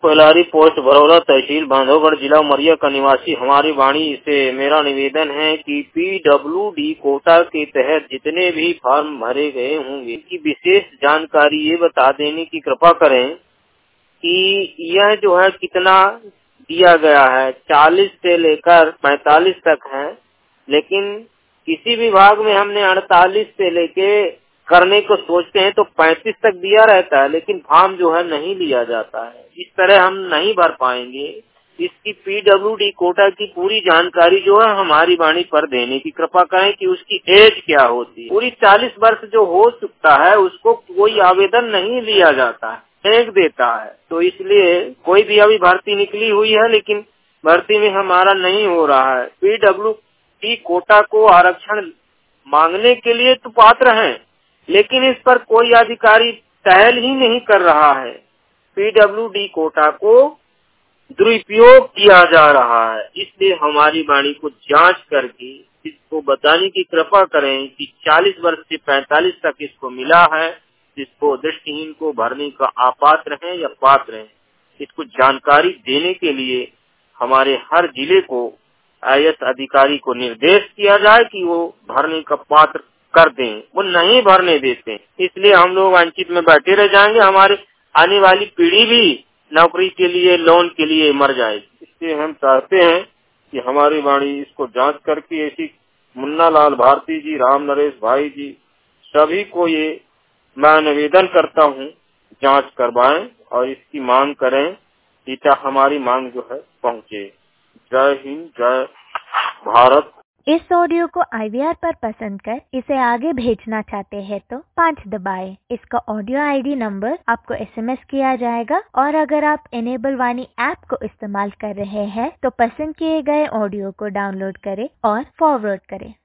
Palari post Bharaula तहसील बांधवगढ़ जिला उमरिया का निवासी हमारी वाणी से मेरा निवेदन है कि पीडब्ल्यूडी कोटा के तहत जितने भी फॉर्म भरे गए होंगे की विशेष जानकारी ये बता देने की कृपा करें कि यह जो है कितना दिया गया है। 40 से लेकर 45 तक है, लेकिन किसी विभाग में हमने 48 से लेके करने को सोचते हैं तो 35 तक दिया रहता है, लेकिन फॉर्म जो है नहीं लिया जाता है। इस तरह हम नहीं भर पाएंगे। इसकी पीडब्ल्यूडी कोटा की पूरी जानकारी जो है हमारी वाणी पर देने की कृपा करें कि उसकी एज क्या होती है। पूरी 40 वर्ष जो हो चुका है उसको कोई आवेदन नहीं लिया जाता है, फेंक देता है। तो इसलिए कोई भी अभी भर्ती निकली हुई है, लेकिन भर्ती में हमारा नहीं हो रहा है। पीडब्ल्यूडी कोटा को आरक्षण मांगने के लिए तो पात्र हैं, लेकिन इस पर कोई अधिकारी पहल ही नहीं कर रहा है। पीडब्ल्यूडी कोटा को दुरुपयोग किया जा रहा है। इसलिए हमारी वाणी को जांच करके इसको बताने की कृपा करें कि 40 वर्ष से 45 तक इसको मिला है, जिसको दृष्टिहीन को भरने का अपात्र है या पात्र है। इसको जानकारी देने के लिए हमारे हर जिले को आईएएस अधिकारी को निर्देश किया जाए कि वो भरने का पात्र कर दें। वो नहीं भरने देते, इसलिए हम लोग वंचित में बैठे रह जाएंगे। हमारे आने वाली पीढ़ी भी नौकरी के लिए, लोन के लिए मर जाएगी। इसलिए हम चाहते हैं कि हमारी वाणी इसको जांच करके ऐसी मुन्ना लाल भारती जी, राम नरेश भाई जी, सभी को ये मैं निवेदन करता हूँ जांच करवाएं और इसकी मांग करें कि हमारी मांग जो है पहुँचे। जय हिंद, जय भारत। इस ऑडियो को IVR पर पसंद कर इसे आगे भेजना चाहते हैं तो 5 दबाएं। इसका ऑडियो ID नंबर आपको SMS किया जाएगा। और अगर आप इनेबल वाणी ऐप को इस्तेमाल कर रहे हैं तो पसंद किए गए ऑडियो को डाउनलोड करें और फॉरवर्ड करें।